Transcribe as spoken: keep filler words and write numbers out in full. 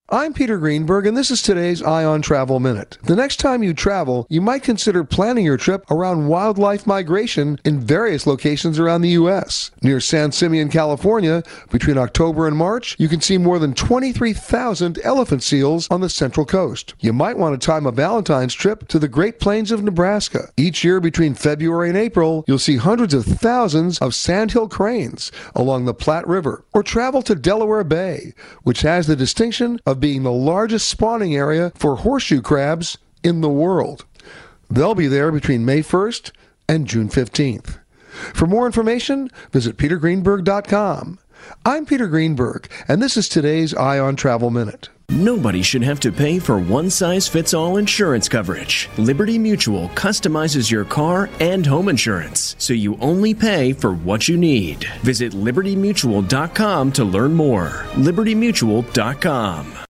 I'm Peter Greenberg, and this is today's Eye on Travel Minute. The next time you travel, you might consider planning your trip around wildlife migration in various locations around the U S. Near San Simeon, California, between October and March, you can see more than twenty-three thousand elephant seals on the Central Coast. You might want to time a Valentine's trip to the Great Plains of Nebraska. Each year between February and April, you'll see hundreds of thousands of sandhill cranes along the Platte River. Or travel to Delaware Bay, which has the distinction of being the largest spawning area for horseshoe crabs in the world. They'll be there between May first and June fifteenth. For more information, visit peter greenberg dot com. I'm Peter Greenberg, and this is today's Eye on Travel Minute. Nobody should have to pay for one-size-fits-all insurance coverage. Liberty Mutual customizes your car and home insurance, so you only pay for what you need. Visit liberty mutual dot com to learn more. liberty mutual dot com.